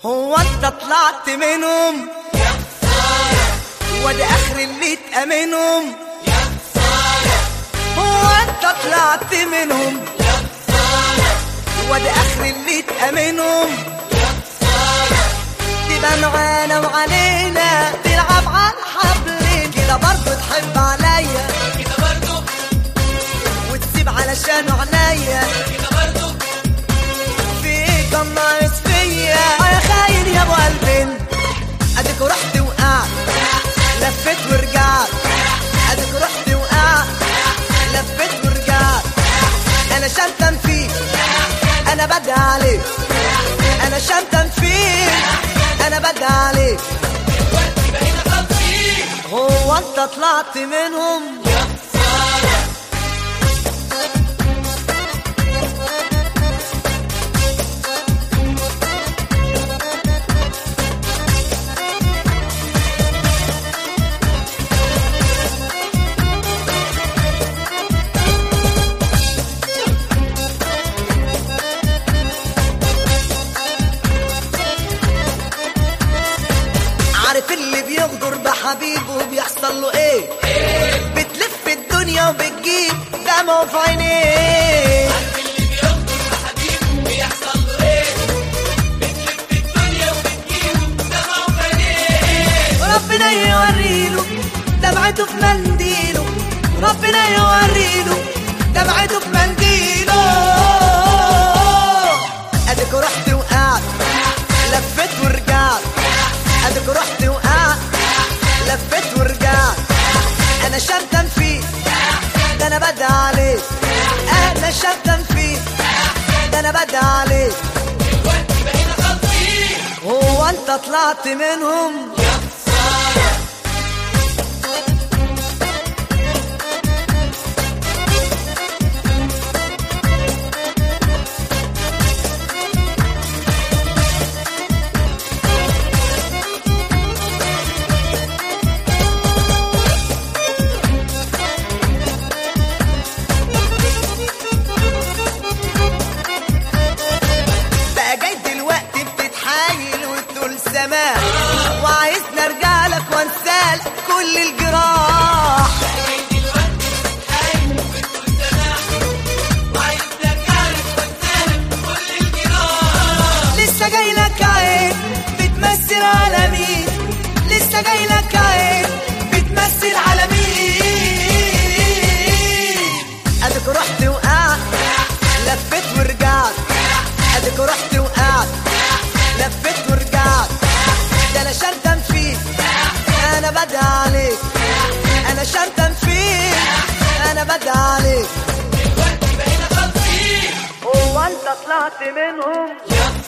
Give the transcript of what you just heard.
هو انت طلعت منهم يا خسارة، وده اخر اللي تأمنهم يا خسارة، هو انت طلعت منهم يا خسارة، وده اخر اللي تأمنهم يا خسارة، تبقى معانا وعلينا تلعب على الحبلين كده برضه تحب عليا كده برضو، وتسيب علشان عينيا كده برضو، في ايه كان ناقص فيا يا خاين يا ابو قلبين اديك رحت وقعت لفيت ورجعت اديك رحت وقعت لفيت ورجعت انا شمتم فيك انا بدعي عليك انا شمتم فيك انا بدعي عليك دلوقتي بقينا خالصين. هو انت طلعت منهم يا خسارة، عارف اللي بيغدر بحبيبه بيحصل له ايه بتلف الدنيا وبتجيب دمعه في عينيه عارف اللي بيغدر بحبيبه بيحصل له ايه؟ بتلف الدنيا وبتجيبه دمعه في عينيه. ربنا يوريله دمعته في منديله ربنا يوريله دمعته في منديله اديك رحت وقعت لفيت ورجعت اديك رحت وقعت لفيت ورجعت انا شمتم فيك ده انا بدعي عليك انا شمتم فيك ده انا بدعي عليك دلوقتي بقينا خالصين. هو انت طلعت منهم يا خسارة، بقى جاي دلوقتي بتتحايل وتقول سماح وعايز نرجع لك وانسالك كل الجراح جاي دلوقتي بتتحايل وبتقول سماح وعايز نرجعلك وانسالك كل الجراح. لسه جاي لك عين بتمثل على مين لسه جاي لك عين بتمثل على مين اديك رحت وقعت لفيت ورجعت اديك رحت وقعت لفيت ورجعت ده انا شمتم فيك انا بدعي عليك انا شمتم فيك انا بدعي عليك دلوقتي بقينا خالصين. هو انت طلعت منهم يا